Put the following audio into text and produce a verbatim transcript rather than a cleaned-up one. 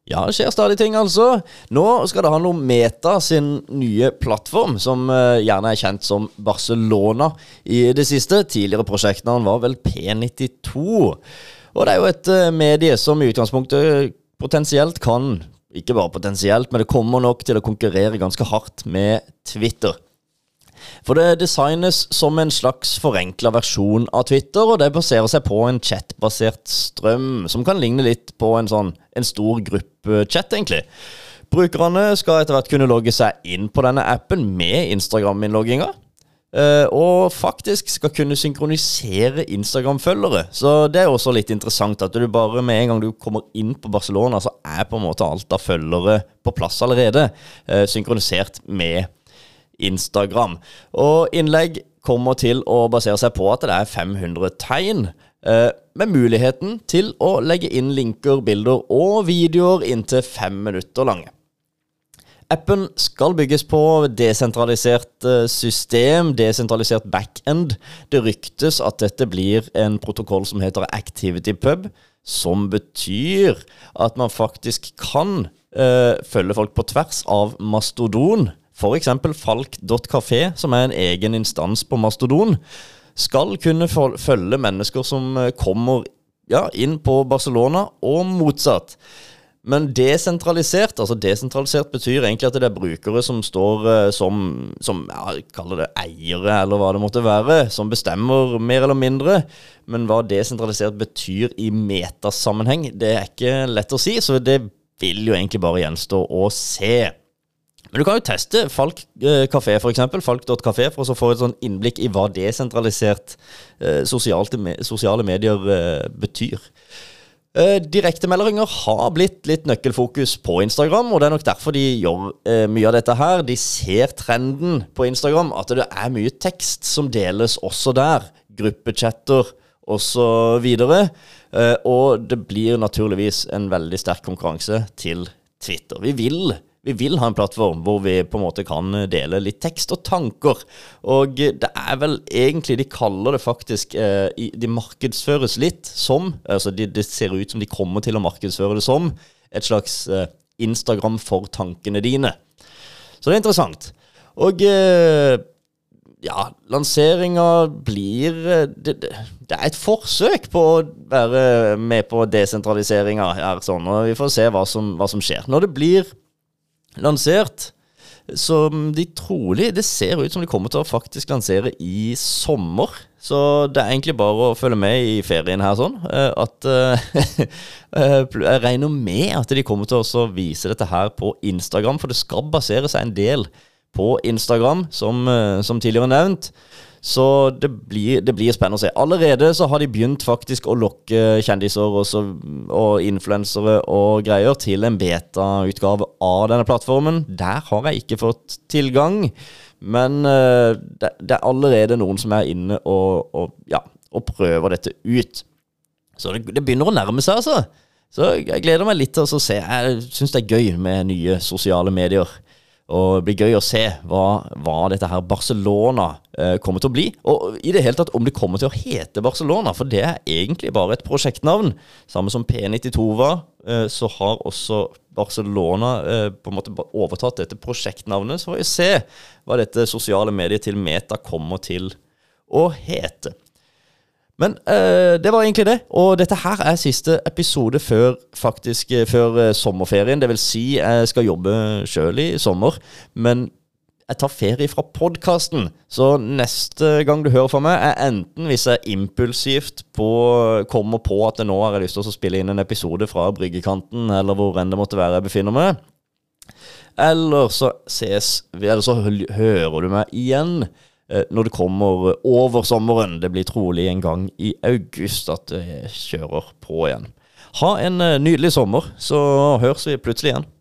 Ja, det skjer stadig ting altså. Nå skal det handle om Meta sin nye plattform, som uh, gjerne er kjent som Barcelona i det siste. Tidligere prosjektnavn var vel P nittito. Og det er jo et uh, medie som i utgangspunktet potensielt kan, ikke bare potensielt, men det kommer nok til å konkurrere ganske hardt med Twitter. For det designes som en slags forenklet versjon av Twitter, og det baserer seg på en chatbasert strøm, som kan ligne litt på en sånn, en stor gruppechat egentlig. Brukerne skal etter hvert kunne logge seg inn på denne appen med Instagram-innlogginga, og faktisk skal kunne synkronisere Instagram-følgere. Så det er også litt interessant at du bare med en gang du kommer inn på Barcelona, så er på en måte alt av følgere på plass allerede, synkronisert med Instagram. Og innlegg kommer til å basere seg på at det er fem hundre tegn, eh, med muligheten til å legge inn linker, bilder og videoer inntil fem minutter lange. Appen skal bygges på desentralisert system, desentralisert backend. Det ryktes at dette blir en protokoll som heter ActivityPub, som betyr at man faktisk kan eh, følge folk på tvers av Mastodon. For eksempel Falk punktum café, som er en egen instans på Mastodon, skal kunne følge mennesker som kommer ja, inn på Barcelona og motsatt. Men desentralisert, altså desentralisert betyr egentlig at det er brukere som står som, som ja, kaller det eiere, eller hva det måtte være, som bestemmer mer eller mindre. Men hva desentralisert betyr i metasammenheng, det er ikke lett å si, så det vil jo egentlig bare gjenstå å se. Men du kan jo teste Falk Café for eksempel, Falk punktum café, for å få et sånn innblikk i hva desentralisert eh, sosiale, sosiale medier eh, betyr. Eh, direktemeldinger har blitt litt nøkkelfokus på Instagram, og det er nok derfor de gjør eh, mye av dette her. De ser trenden på Instagram, at det er mye tekst som deles også der, gruppechatter og så videre, eh, og det blir naturligvis en veldig sterk konkurranse til Twitter. Vi vil Vi vil ha en plattform hvor vi på en måte kan dele litt tekst og tanker, og det er vel egentlig, de kaller det faktisk, eh, de markedsføres litt som, altså det de ser ut som de kommer til å markedsføre det som, et slags eh, Instagram for tankene dine. Så det er interessant. Og eh, ja, lanseringen blir, det, det er et forsøk på å være med på desentraliseringen her, sånn, og vi får se hva som, hva som skjer. Når det blir lansert, som de trolig, det ser ut som de kommer til å faktisk lansere i sommer, så det er egentlig bare å følge med i ferien her sånn, at jeg regner med at de kommer til å vise dette her på Instagram, for det skal basere seg en del på Instagram, som, som tidligere nevnt, så det blir, det blir spennende å se. Allerede så har de begynt faktisk å lokke kjendiser og, så, og influensere og greier til en beta-utgave av denne plattformen. Der har jeg ikke fått tilgang, men uh, det, det er allerede noen som er inne og, og, ja, og prøver dette ut. Så det, det begynner å nærme seg altså. Så jeg gleder meg litt til å se. Jeg synes det er gøy med nye sosiale medier. Og det blir gøy å se hva, hva dette her Barcelona eh, kommer til å bli. Og i det hele tatt om det kommer til å hete Barcelona, for det er egentlig bare et prosjektnavn. Samme som P nittito var, eh, så har også Barcelona eh, på en måte overtatt dette prosjektnavnet. Så får vi se hva dette sosiale mediet til Meta kommer til å hete. Men uh, det var egentlig det, og dette her er siste episode før, faktisk, før uh, sommerferien. Det vil si, jeg skal jobbe selv i sommer, men jeg tar ferie fra podcasten. Så neste gang du hører fra meg er enten hvis jeg impulsivt på, kommer på at nå har jeg lyst til å spille inn en episode fra bryggekanten, eller hvor enn det måtte være jeg befinner meg. Eller så ses vi, eller så hører du meg igjen når det kommer over sommeren. Det blir trolig en gang i august at jeg kjører på igjen. Ha en nydelig sommer, så høres vi plutselig igjen.